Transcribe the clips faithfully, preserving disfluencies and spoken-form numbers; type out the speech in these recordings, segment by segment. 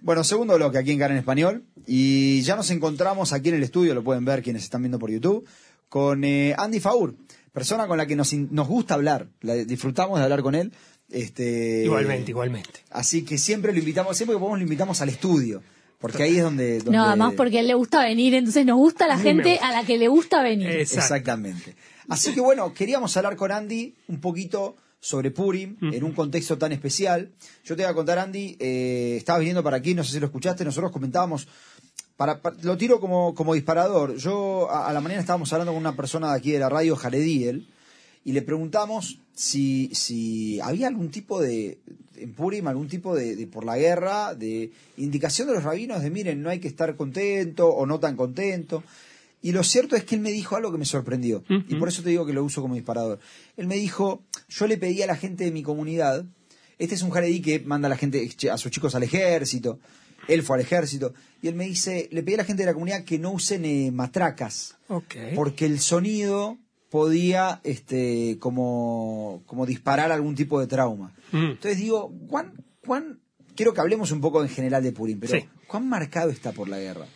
Bueno, segundo bloque aquí en Cara en Español. Y ya nos encontramos aquí en el estudio, lo pueden ver quienes están viendo por YouTube, con eh, Andy Faur, persona con la que nos, nos gusta hablar. La, disfrutamos de hablar con él. Este, igualmente, igualmente. Así que siempre lo invitamos, siempre que podemos lo invitamos al estudio. Porque ahí es donde... donde... No, además porque a él le gusta venir, entonces nos gusta la gente gusta. a la que le gusta venir. Exacto. Exactamente. Así que bueno, queríamos hablar con Andy un poquito sobre Purim, uh-huh. en un contexto tan especial. Yo te voy a contar, Andy, eh, estabas viniendo para aquí, no sé si lo escuchaste, nosotros comentábamos, para, para, lo tiro como, como disparador. Yo a, a la mañana estábamos hablando con una persona de aquí de la radio, Jarediel, y le preguntamos si, si había algún tipo de, en Purim, algún tipo de, de, por la guerra, de indicación de los rabinos de, miren, no hay que estar contento o no tan contento. Y lo cierto es que él me dijo algo que me sorprendió. Uh-huh. Y por eso te digo que lo uso como disparador. Él me dijo, yo le pedí a la gente de mi comunidad, este es un jaredí que manda a la gente, a sus chicos al ejército, él fue al ejército, y él me dice, le pedí a la gente de la comunidad que no usen eh, matracas, okay. porque el sonido podía este como, como disparar algún tipo de trauma. Mm. Entonces digo, ¿cuán, cuán, quiero que hablemos un poco en general de Purim, pero sí. ¿cuán marcado está por la guerra?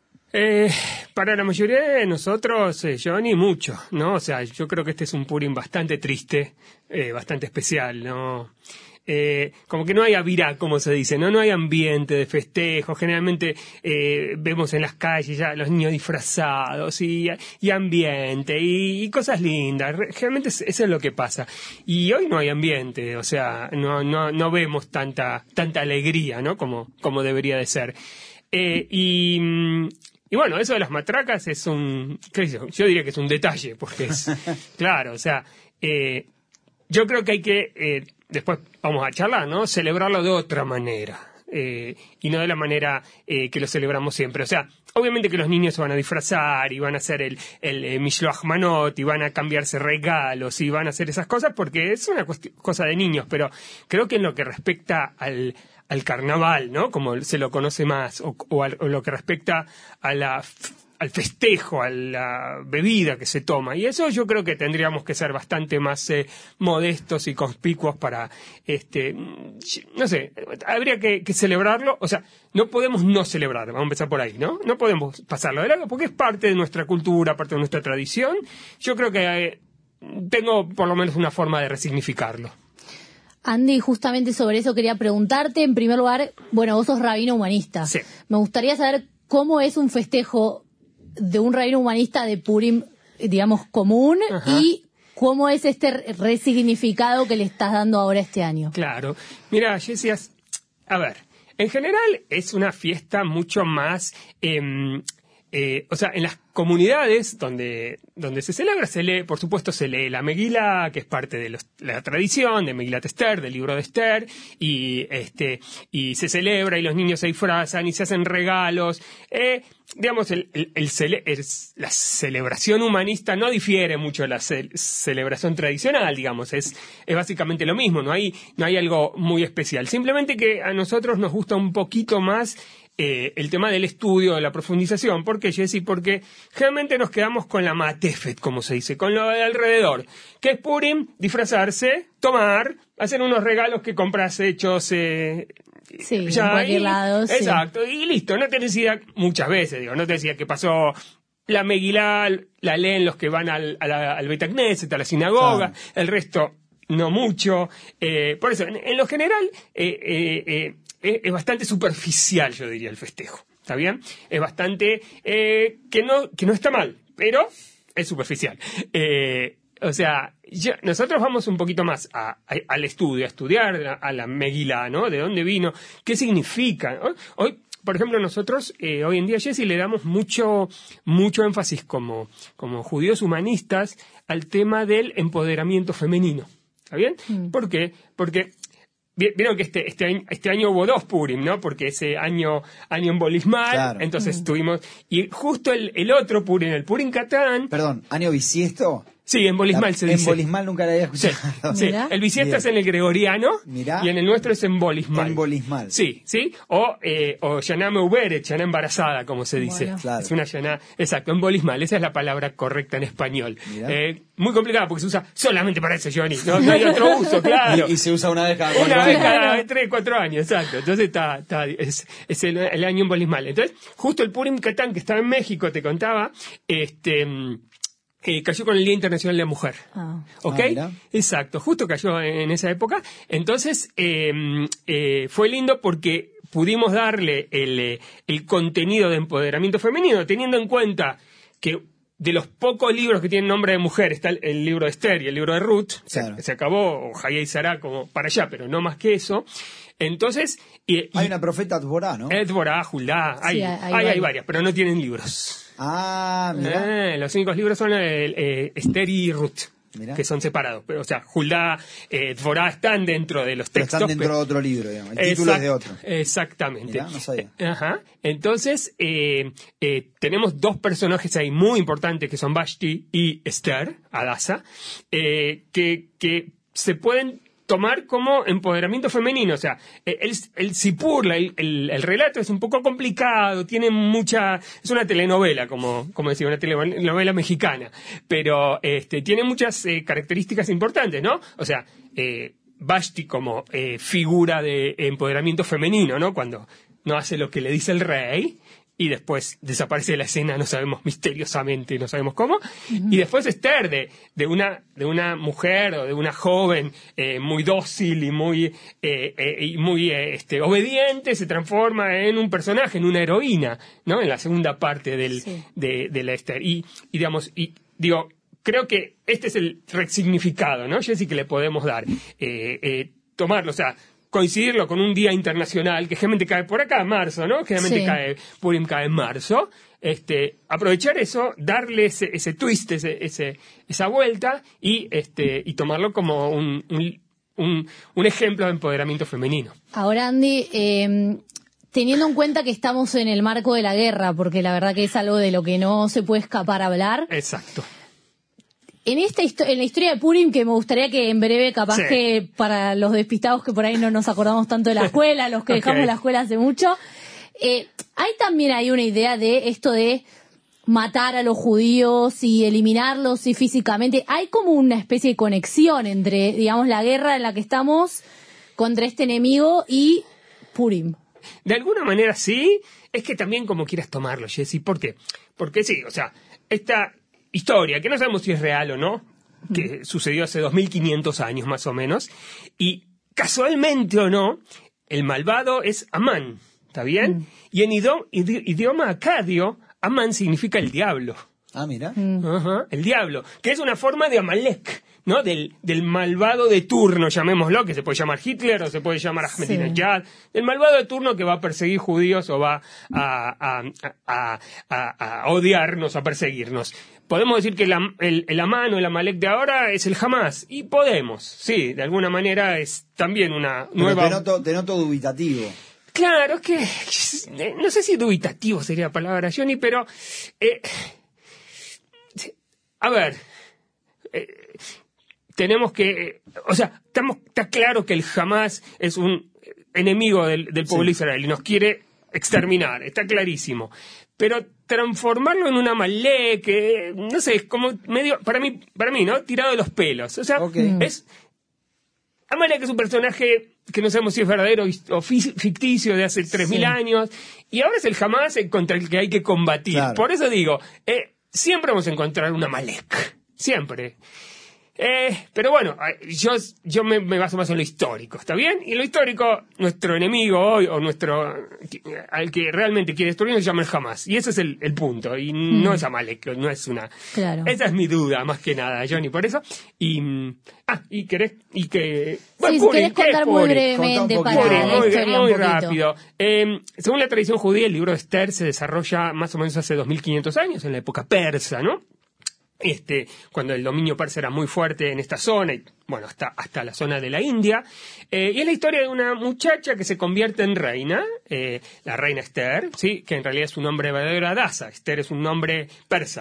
Eh, para la mayoría de nosotros, eh, Johnny, mucho, ¿no? O sea, yo creo que este es un Purim bastante triste, eh, bastante especial, ¿no? Eh, como que no hay avirá, como se dice, no no hay ambiente de festejo. Generalmente eh, vemos en las calles ya los niños disfrazados y, y ambiente y, y cosas lindas. Generalmente eso es lo que pasa. Y hoy no hay ambiente, o sea, no no no vemos tanta tanta alegría, ¿no? Como como debería de ser. Eh, y Y bueno, eso de las matracas es un... ¿qué dice? Yo diría que es un detalle, porque es... claro, o sea, eh, yo creo que hay que... Eh, después vamos a charlar, ¿no? Celebrarlo de otra manera. Eh, y no de la manera eh, que lo celebramos siempre. O sea, obviamente que los niños se van a disfrazar y van a hacer el, el eh, Mishloach Manot y van a cambiarse regalos y van a hacer esas cosas porque es una cuestión, cosa de niños. Pero creo que en lo que respecta al... al carnaval, ¿no? Como se lo conoce más, o, o, al, o lo que respecta a la, al festejo, a la bebida que se toma. Y eso yo creo que tendríamos que ser bastante más eh, modestos y conspicuos para, este, no sé, habría que, que celebrarlo. O sea, no podemos no celebrarlo, vamos a empezar por ahí, ¿no? No podemos pasarlo de largo porque es parte de nuestra cultura, parte de nuestra tradición. Yo creo que eh, tengo por lo menos una forma de resignificarlo. Andy, justamente sobre eso quería preguntarte. En primer lugar, bueno, vos sos rabino humanista. Sí. Me gustaría saber cómo es un festejo de un rabino humanista de Purim, digamos, común, ajá, y cómo es este resignificado que le estás dando ahora este año. Claro. Mira, Jessías, a ver, en general es una fiesta mucho más... Eh, eh, o sea, en las comunidades donde, donde se celebra, se lee, por supuesto, se lee la Megilá, que es parte de los, la tradición de Megilat Esther, del libro de Esther, y este y se celebra y los niños se disfrazan y se hacen regalos. Eh, digamos, el, el, el, cele, el, la celebración humanista no difiere mucho de la ce, celebración tradicional, digamos, es, es básicamente lo mismo, no hay, no hay algo muy especial. Simplemente que a nosotros nos gusta un poquito más Eh, el tema del estudio, de la profundización. ¿Por qué, Jessy? Porque generalmente nos quedamos con la matefet, como se dice, con lo de alrededor. ¿Qué es Purim? Disfrazarse, tomar, hacer unos regalos que compras hechos... Eh, sí, ya, en cualquier y, lado, exacto, sí. Y listo, no te decía muchas veces, digo, no te decía que pasó... La Megilá la leen los que van al, a la, al Beit HaKnesset, a la sinagoga, ah. El resto no mucho. Eh, por eso, en, en lo general... Eh, eh, eh, es bastante superficial, yo diría, el festejo, ¿está bien? Es bastante, eh, que no que no está mal, pero es superficial. Eh, o sea, ya, nosotros vamos un poquito más a, a, al estudio, a estudiar a, a la Megilá, ¿no? ¿De dónde vino? ¿Qué significa? Hoy, hoy por ejemplo, nosotros eh, hoy en día, Jessy, le damos mucho mucho énfasis como, como judíos humanistas al tema del empoderamiento femenino, ¿está bien? Mm. ¿Por qué? Porque... Vieron que este, este, año, este año hubo dos Purim, ¿no? Porque ese año, año en Bolismal, claro. Entonces mm. tuvimos... Y justo el, el otro Purim, el Purim Catán... Perdón, ¿año bisiesto? Sí, embolismal La- se dice. Embolismal nunca la había Sí, escuchado. sí. Mirá. El bisiesto Bien. es en el gregoriano Mirá. y en el nuestro es embolismal. Embolismal. Sí, sí. O, eh, o llaname ubere, llaná embarazada, como se dice. Bueno. Claro. Es una llaná, exacto, embolismal. Esa es la palabra correcta en español. Mirá. Eh, muy complicada porque se usa solamente para eso, Johnny. No, no hay otro uso, claro. Y, y se usa una vez cada Una cuatro vez años. cada tres, cuatro años, exacto. Entonces está, está es, es el, el año embolismal. Entonces, justo el Purim Catán, que estaba en México, te contaba, este... Eh, cayó con el Día Internacional de la Mujer. Ah. ¿Ok? Ah, mirá. Exacto, justo cayó en, en esa época. Entonces, eh, eh, fue lindo porque pudimos darle el, eh, el contenido de empoderamiento femenino, teniendo en cuenta que de los pocos libros que tienen nombre de mujer está el, el libro de Esther y el libro de Ruth. Claro. Se, se acabó, o Hayei Sará como para allá, pero no más que eso. Entonces, y, y Hay una profeta Dvorá, ¿no? Edvorá, Judá, hay, Sí, hay- hay, hay hay varios. varias, pero no tienen libros. Ah, mirá. Eh, los únicos libros son el, eh, Esther y Ruth, Mirá. que son separados. Pero, o sea, Judá, eh, Dvorá están dentro de los Pero textos. están dentro pero- de otro libro, digamos. El título es de otro. Exactamente. Mirá, no sabía. Eh, Ajá. Entonces, eh, eh, tenemos dos personajes ahí muy importantes que son Vashti y Esther, Adasa, eh, que, que se pueden tomar como empoderamiento femenino. O sea, el, el Sipur, el, el, el relato es un poco complicado, tiene mucha... Es una telenovela, como, como decía, una telenovela mexicana, pero este, tiene muchas eh, características importantes, ¿no? O sea, eh, Vashti como eh, figura de empoderamiento femenino, ¿no? Cuando no hace lo que le dice el rey y después desaparece de la escena, no sabemos misteriosamente, no sabemos cómo. Uh-huh. Y después Esther, de, de, una, de una mujer o de una joven eh, muy dócil y muy, eh, eh, y muy eh, este, obediente, se transforma en un personaje, en una heroína, ¿no? En la segunda parte del, sí. de, de la Esther. Y, y digamos, y digo, creo que este es el resignificado, ¿no, Jessy, que le podemos dar? Eh, eh, tomarlo, o sea, coincidirlo con un día internacional que generalmente cae por acá en marzo, ¿no? Generalmente Sí. cae, Purim cae en marzo. Este, aprovechar eso, darle ese, ese twist, ese, ese, esa vuelta y, este, y tomarlo como un, un, un, un ejemplo de empoderamiento femenino. Ahora, Andy, eh, teniendo en cuenta que estamos en el marco de la guerra, porque la verdad que es algo de lo que no se puede escapar a hablar. Exacto. En esta histo- en la historia de Purim, que me gustaría que en breve, capaz Sí. que para los despistados que por ahí no nos acordamos tanto de la escuela, los que Ok. dejamos la escuela hace mucho, eh, hay también hay una idea de esto de matar a los judíos y eliminarlos y físicamente. Hay como una especie de conexión entre, digamos, la guerra en la que estamos contra este enemigo y Purim. De alguna manera sí, es que también como quieras tomarlo, Jessy. ¿Por qué? Porque sí, o sea, esta historia, que no sabemos si es real o no, que sucedió hace dos mil quinientos años más o menos, y casualmente o no, el malvado es Amán, ¿está bien? Mm. Y en ido- idi- idioma acadio, Amán significa el diablo. Ah, mira. Ajá, el diablo, que es una forma de Amalek, ¿no? Del, del malvado de turno, llamémoslo, que se puede llamar Hitler o se puede llamar Ahmadinejad, el malvado de turno que va a perseguir judíos o va a, a, a, a, a odiarnos, a perseguirnos. Podemos decir que el, am- el, el Amán o el Amalek de ahora es el Hamas, y podemos, sí, de alguna manera es también una Pero nueva... te noto, te noto dubitativo. Claro, es que eh, no sé si dubitativo sería la palabra, Johnny, pero eh, a ver, eh, tenemos que, eh, o sea, estamos, está claro que el Hamas es un enemigo del, del pueblo Sí. de Israel y nos quiere exterminar, está clarísimo. Pero transformarlo en una malé que, no sé, es como medio, para mí, para mí, ¿no? Tirado de los pelos. O sea, Ok. es... Amalek es un personaje que no sabemos si es verdadero o fi- ficticio de hace tres mil Sí. años, y ahora es el Hamas contra el que hay que combatir. Claro. Por eso digo, eh, siempre vamos a encontrar una Amalek, siempre. Eh, pero bueno, eh, yo, yo me, me baso más en lo histórico, ¿está bien? Y lo histórico, nuestro enemigo hoy, o nuestro al que realmente quiere destruirnos, se llama el Hamas. Y ese es el, el punto, y no es Amalek, no es una... Claro. Esa es mi duda, más que nada, Johnny, por eso. Y, mm, ah, y querés, y que... Sí, si Purim, querés ¿qué es contar muy Purim? brevemente Contá un para poquito. la Purim, muy, historia muy un poquito. rápido. Eh, según la tradición judía, el libro de Esther se desarrolla más o menos hace dos mil quinientos años, en la época persa, ¿no? Este, cuando el dominio persa era muy fuerte en esta zona, y bueno, hasta, hasta la zona de la India. Eh, y es la historia de una muchacha que se convierte en reina, eh, la reina Esther, ¿sí? Que en realidad es un nombre verdadero Adasa. Esther es un nombre persa.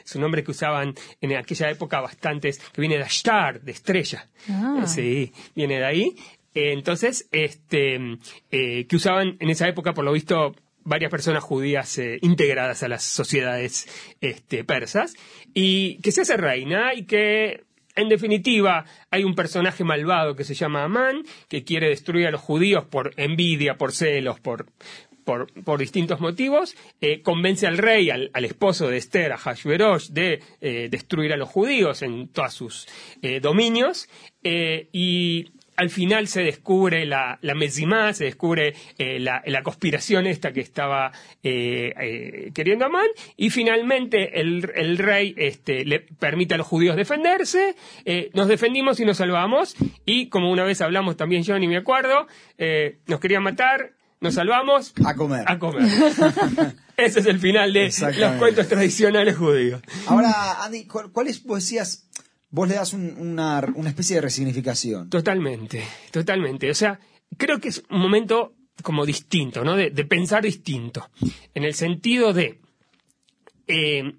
es un nombre que usaban en aquella época bastantes, que viene de Ashtar, de estrella. Ah. Sí, viene de ahí. Eh, entonces, este, eh, que usaban en esa época, por lo visto, varias personas judías eh, integradas a las sociedades este, persas, y que se hace reina y que, en definitiva, hay un personaje malvado que se llama Amán, que quiere destruir a los judíos por envidia, por celos, por, por, por distintos motivos, eh, convence al rey, al, al esposo de Esther, a Hashverosh, de eh, destruir a los judíos en todos sus eh, dominios, eh, y al final se descubre la, la mezimá, se descubre eh, la, la conspiración esta que estaba eh, eh, queriendo Amán, y finalmente el, el rey este, le permite a los judíos defenderse, eh, nos defendimos y nos salvamos, y como una vez hablamos también Johnny, me acuerdo, eh, nos querían matar, nos salvamos. A comer. A comer. Ese es el final de los cuentos tradicionales judíos. Ahora, Andy, ¿cuáles poesías vos le das un, una, una especie de resignificación? Totalmente, totalmente. O sea, creo que es un momento como distinto, ¿no? De, de pensar distinto. En el sentido de... Eh,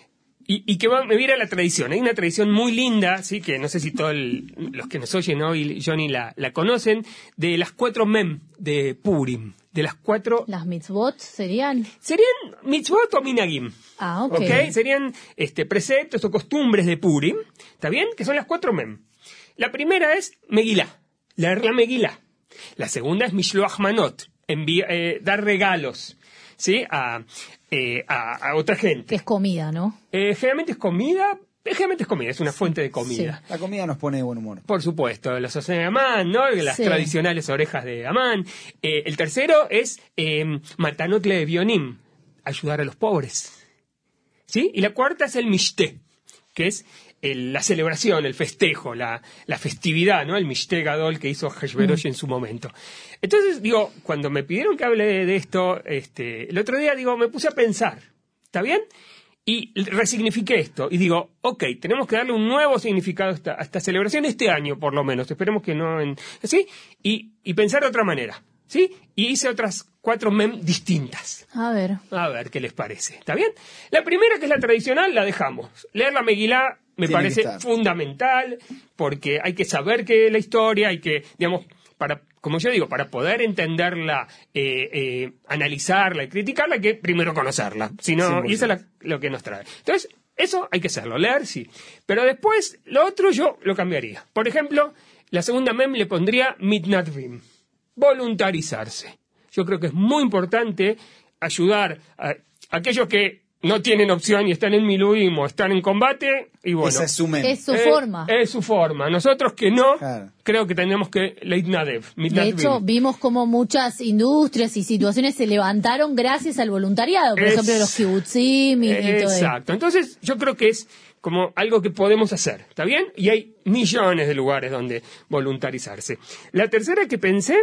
y, y que va, me viera la tradición. Hay una tradición muy linda, sí, que no sé si todos el, los que nos oyen hoy, Johnny, la, la conocen, de las cuatro mem de Purim. De las cuatro... ¿Las mitzvot serían? Serían mitzvot o minagim. Ah, ok. ¿Okay? Serían este, preceptos o costumbres de Purim, ¿está bien? Que son las cuatro mem. La primera es Megilá, leer la Megilá. La segunda es Mishloach Manot, envía, eh, dar regalos, ¿sí? A, eh, a, a otra gente. Que es comida, ¿no? Eh, generalmente es comida... Generalmente es comida, es una fuente de comida. Sí. La comida nos pone de buen humor. Por supuesto, los oceanos de Amán, ¿no? Las sí. tradicionales orejas de Amán. Eh, el tercero es eh, Matanotle de Bionim, ayudar a los pobres. ¿Sí? Y la cuarta es el Mishté, que es el, la celebración, el festejo, la, la festividad, ¿no? El Mishté Gadol que hizo Hashverosh mm. en su momento. Entonces, digo, cuando me pidieron que hable de, de esto, este, el otro día, digo, me puse a pensar, ¿está bien? Y resignifiqué esto y digo, ok, tenemos que darle un nuevo significado a esta, a esta celebración este año, por lo menos. Esperemos que no en... ¿Sí? Y, y pensar de otra manera, ¿sí? Y hice otras cuatro mem distintas. A ver. A ver qué les parece. ¿Está bien? La primera, que es la tradicional, la dejamos. Leer la Megilá me Tiene parece fundamental, porque hay que saber que la historia, hay que, digamos, para... Como yo digo, para poder entenderla, eh, eh, analizarla y criticarla, hay que primero conocerla. Si no, y eso es la, lo que nos trae. Entonces, eso hay que hacerlo, leer sí. Pero después, lo otro yo lo cambiaría. Por ejemplo, la segunda mem le pondría mitnatvim, voluntarizarse. Yo creo que es muy importante ayudar a, a aquellos que no tienen opción y están en miluim o están en combate, y bueno. Esa es su mem. Es su eh, forma. Es su forma. Nosotros que no, claro. creo que tenemos que leitnadev. De hecho, vimos como muchas industrias y situaciones se levantaron gracias al voluntariado. Por es, ejemplo, los kibutzim y, y todo eso. Exacto. Entonces, yo creo que es como algo que podemos hacer, ¿está bien? Y hay millones de lugares donde voluntarizarse. La tercera que pensé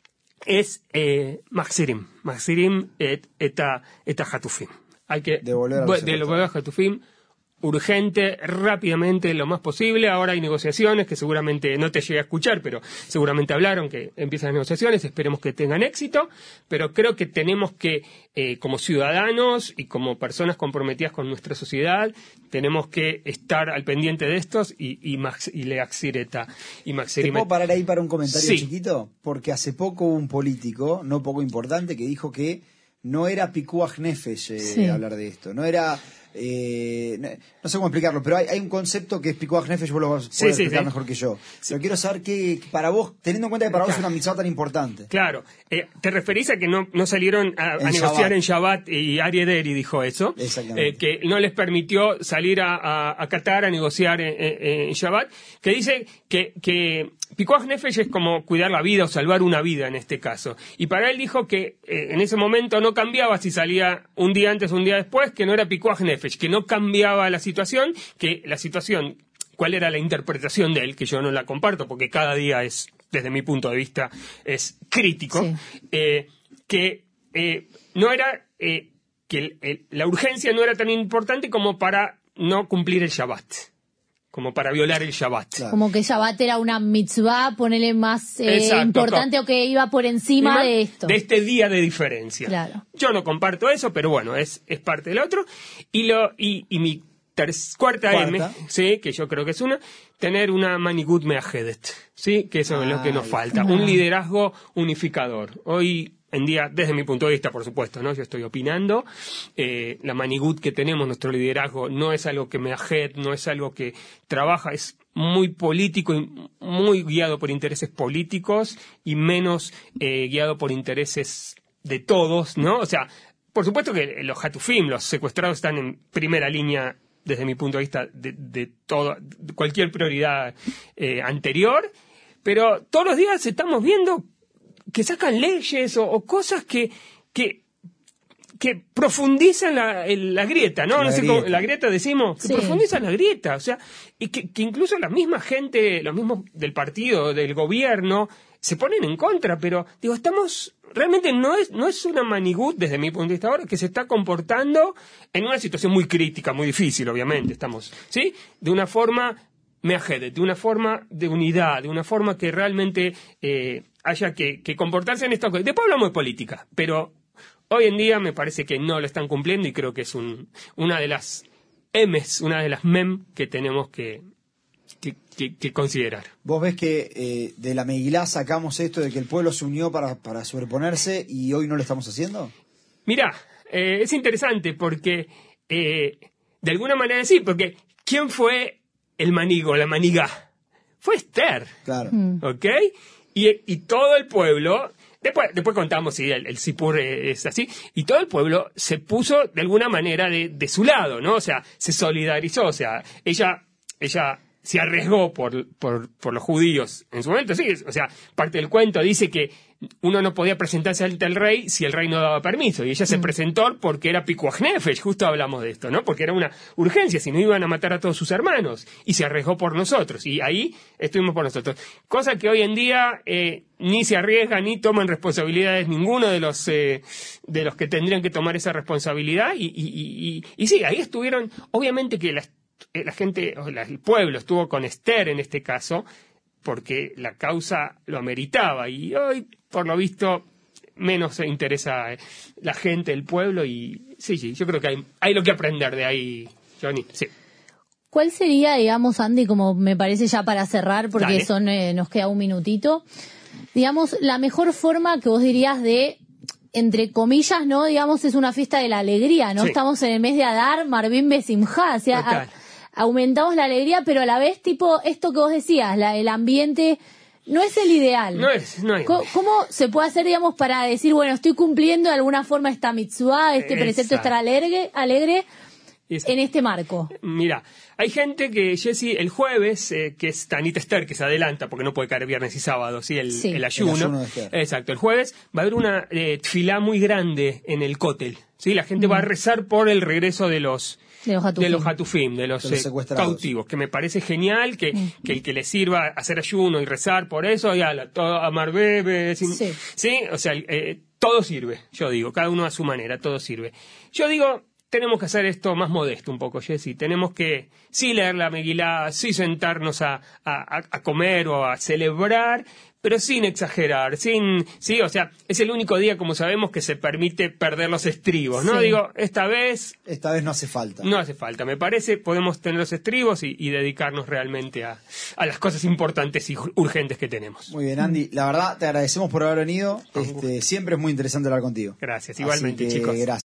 es eh, Maxirim. Maxirim et, eta, eta hatufim. Hay que devolver a los devolver a Hatufim urgente, rápidamente, lo más posible. Ahora hay negociaciones que seguramente no te llegué a escuchar, pero seguramente hablaron que empiezan las negociaciones. Esperemos que tengan éxito, pero creo que tenemos que, eh, como ciudadanos y como personas comprometidas con nuestra sociedad, tenemos que estar al pendiente de estos y, y, Max, y Leaxireta y Maxirim. ¿Te puedo parar ahí para un comentario sí. chiquito? Porque hace poco hubo un político, no poco importante, que dijo que no era pikuach nefesh eh, sí. hablar de esto, no era... Eh, no, no sé cómo explicarlo, pero hay, hay un concepto que es pikuach nefesh, vos lo vas a poder sí, explicar sí, sí. mejor que yo. Pero quiero saber que para vos, teniendo en cuenta que para vos es una mitzvah tan importante. Claro, eh, te referís a que no, no salieron a, a negociar Shabbat. En Shabbat, y Aryeh Deri dijo eso, eh, que no les permitió salir a, a, a Qatar a negociar en, en, en Shabbat, que dice que, que pikuach nefesh es como cuidar la vida o salvar una vida en este caso. Y para él dijo que eh, en ese momento no cambiaba si salía un día antes o un día después, que no era pikuach nefesh, que no cambiaba la situación, que la situación, cuál era la interpretación de él, que yo no la comparto porque cada día es, desde mi punto de vista, es crítico, sí. eh, que eh, no era, eh, que el, el, la urgencia no era tan importante como para no cumplir el Shabbat. Como para violar el Shabbat. Claro. Como que Shabbat era una mitzvah, ponele más eh, Exacto, importante o que iba por encima, encima de esto. De este día de diferencia. Claro. Yo no comparto eso, pero bueno, es, es parte del otro. Y, lo, y, y mi ter- cuarta, Cuarta. M, sí, que yo creo que es una, tener una Manigud Meajedet, sí, que eso Ah, es lo que nos bien. falta, Ah. un liderazgo unificador. Hoy en día, desde mi punto de vista, por supuesto, ¿no? Yo estoy opinando, eh, la Manigud que tenemos, nuestro liderazgo, no es algo que Meajet, no es algo que trabaja, es muy político y muy guiado por intereses políticos y menos eh, guiado por intereses de todos, ¿no? O sea, por supuesto que los Hatufim, los secuestrados, están en primera línea desde mi punto de vista de, de todo, de cualquier prioridad eh, anterior, pero todos los días estamos viendo que sacan leyes o, o cosas que, que, que profundizan la, el- la grieta, ¿no? La no sé grieta. cómo, la grieta decimos, que Sí. profundizan la grieta, o sea, y que, que incluso la misma gente, los mismos del partido, del gobierno, se ponen en contra, pero digo, estamos, realmente no es, no es una Manigud, desde mi punto de vista ahora, que se está comportando en una situación muy crítica, muy difícil, obviamente, estamos, ¿sí? De una forma meajedet, de una forma de unidad, de una forma que realmente eh, haya que, que comportarse en esta cosa. Después hablamos de política, pero hoy en día me parece que no lo están cumpliendo y creo que es un, una de las M's, una de las mem que tenemos que, que, que- que considerar. Vos ves que eh, de la Megilá sacamos esto de que el pueblo se unió para, para sobreponerse y hoy no lo estamos haciendo. Mirá, eh, es interesante porque, eh, de alguna manera sí, porque ¿quién fue el manigo, la maniga? Fue Esther. Claro. ¿Ok? Y, y todo el pueblo, después, después contamos si el, el Sipur es así, y todo el pueblo se puso de alguna manera de, de su lado, ¿no? O sea, se solidarizó, o sea, ella, ella se arriesgó por, por, por los judíos en su momento, sí, o sea, parte del cuento dice que uno no podía presentarse ante el rey si el rey no daba permiso, y ella se presentó porque era Pikuach Nefesh, justo hablamos de esto, ¿no? Porque era una urgencia, si no iban a matar a todos sus hermanos, y se arriesgó por nosotros, y ahí estuvimos por nosotros. Cosa que hoy en día eh, ni se arriesga ni toman responsabilidades ninguno de los eh, de los que tendrían que tomar esa responsabilidad, y, y, y, y, y sí, ahí estuvieron, obviamente que la, la gente, o la- el pueblo estuvo con Esther en este caso, porque la causa lo ameritaba, y hoy, por lo visto, menos se interesa eh, la gente, el pueblo, y sí, sí, yo creo que hay, hay lo que aprender de ahí, Johnny, sí. ¿Cuál sería, digamos, Andy, como me parece ya para cerrar, porque Dale. son eh, nos queda un minutito, digamos, la mejor forma que vos dirías de, entre comillas, ¿no? Digamos, es una fiesta de la alegría, ¿no? Sí. Estamos en el mes de Adar, Marvin Besimha, o sea, Total. a- aumentamos la alegría, pero a la vez, tipo, esto que vos decías, la, el ambiente no es el ideal. No es, no hay. Co- ¿Cómo se puede hacer, digamos, para decir, bueno, estoy cumpliendo de alguna forma esta mitzvah, este precepto, Exacto. estar alegre, alegre Es- en este marco? Mira, hay gente que, Jessy, el jueves, eh, que es Tanit Esther, que se adelanta, porque no puede caer viernes y sábado, ¿sí? El, Sí. el El ayuno. ayuno de Esther. Exacto, el jueves va a haber una eh, tfilá muy grande en el cótel, ¿sí? La gente va a rezar por el regreso de los... De los hatufim. de los hatufim, de los, De los eh, secuestrados. cautivos, que me parece genial que, que el que le sirva hacer ayuno y rezar por eso, y ala, todo, amar bebés, sin- Sí. sí, o sea, eh, todo sirve, yo digo, cada uno a su manera, todo sirve. Yo digo, tenemos que hacer esto más modesto un poco, Jessy, tenemos que sí leer la Megilá, sí sentarnos a, a, a- a comer o a celebrar, pero sin exagerar, sin, sí, o sea, es el único día, como sabemos, que se permite perder los estribos, ¿no? Sí. Digo, esta vez Esta vez no hace falta. no hace falta, me parece, podemos tener los estribos y, y dedicarnos realmente a, a las cosas importantes y ur- urgentes que tenemos. Muy bien, Andy. La verdad, te agradecemos por haber venido. Este, siempre es muy interesante hablar contigo. Gracias, Así igualmente, que, chicos. Gracias.